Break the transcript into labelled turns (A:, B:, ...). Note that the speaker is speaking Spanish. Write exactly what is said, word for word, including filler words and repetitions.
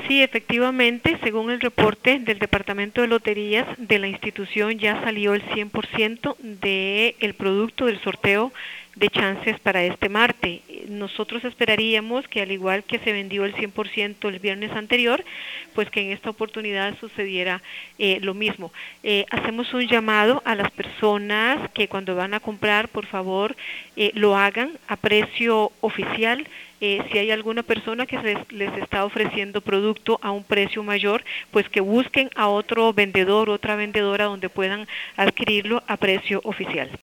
A: Sí, efectivamente, según el reporte del Departamento de Loterías de la institución, ya salió el cien por ciento del producto del sorteo de chances para este martes. Nosotros esperaríamos que, al igual que se vendió el cien por ciento el viernes anterior, pues que en esta oportunidad sucediera eh, lo mismo. Eh, hacemos un llamado a las personas que cuando van a comprar, por favor, eh, lo hagan a precio oficial. Eh, si hay alguna persona que les, les está ofreciendo producto a un precio mayor, pues que busquen a otro vendedor, otra vendedora donde puedan adquirirlo a precio oficial.